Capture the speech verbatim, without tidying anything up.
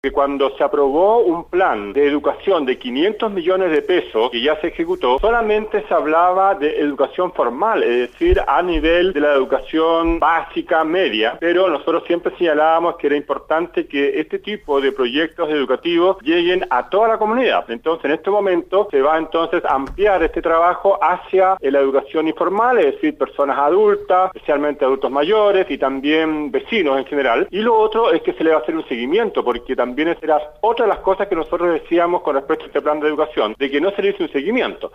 Que cuando se aprobó un plan de educación de quinientos millones de pesos que ya se ejecutó, solamente se hablaba de educación formal, es decir, a nivel de la educación básica, media, pero nosotros siempre señalábamos que era importante que este tipo de proyectos educativos lleguen a toda la comunidad. Entonces, en este momento se va entonces a ampliar este trabajo hacia la educación informal, es decir, personas adultas, especialmente adultos mayores y también vecinos en general. Y lo otro es que se le va a hacer un seguimiento, porque también También era otra de las cosas que nosotros decíamos con respecto a este plan de educación, de que no se le hizo un seguimiento.